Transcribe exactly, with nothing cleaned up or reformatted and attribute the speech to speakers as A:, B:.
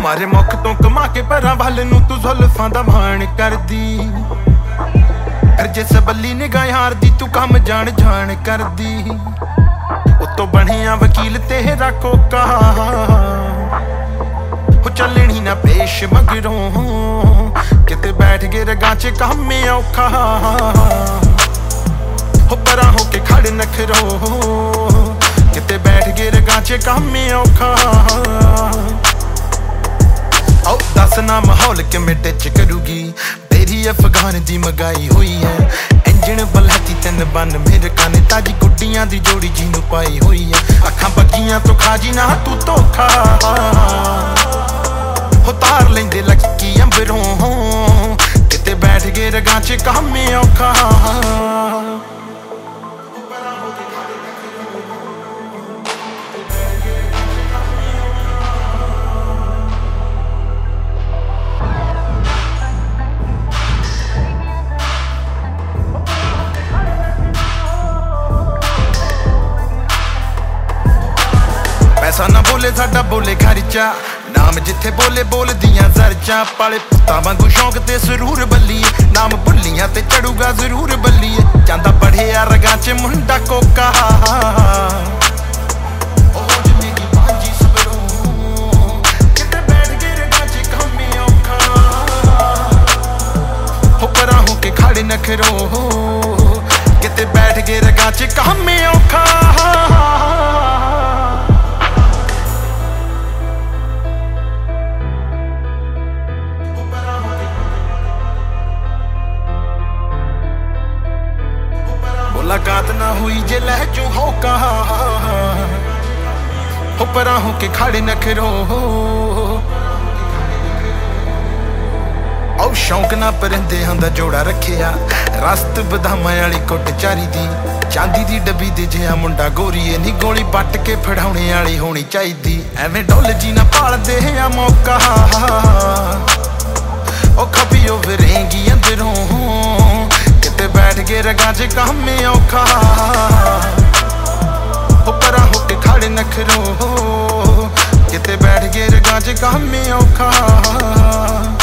A: मारे मुख तो कमा के परां वल नूं तू जुल्फां दा मान करदी, फिर जे सबली निगाह यार दी तू कम जान जान करदी। उत्तों बनिया वकील तेरा कोका, हो चलनी ना पेश मगरों, किते बैठ गए रगां च काम औखा। हो परां हो के खड़ नखरो, किते बैठ गए रगां च काम औखा। आओ दस ना माहौल किवें टिच करूगी, तेरी अफगान दी मंगाई हुई है। इंजन बलहती तीन बन मेरे काने, ताजी गुड्डियां दी जोड़ी जी नूं पाई हुई है। अखां बगियां तो खाजी ना तू धोखा, हो तार लेंदे लकी अंबरों, किते बैठ गए रगां च काम औखा। पैसा ना बोले साडा बोले खर्चा, नाम जिथे बोले बोल दियां जरचा। पाले पुत्तां वांगू शौक ते जरूर बल्लीए, नाम भुल्लियां ते चढ़ूगा जरूर बल्लीए। चांदा पढ़िया रगां च मुंडा कोका, हो परां हो के खड़ नखरो, किते बैठ गए रगां च काम औखा। मुलाकात ना हुई जे लहजू होका, हो परां हो के खड़ नखरो। औ शौक ना परिंदे दा जोड़ा रखिया, रस्त बदामां वाली कुट चारी दी। चांदी दी डब्बी दे जिहा मुंडा गोरीए, नी गोली पट के फड़ाउणे वाली होनी चाहीदी। एवें डुल जी ना भालदे आ मौका, ओ खपी ओ वरेंगी अंदरों, किते बैठ गए रगां च काम औखा। हो परां हो के खड़ नखरो, किते बैठ गए रगां च काम औखा।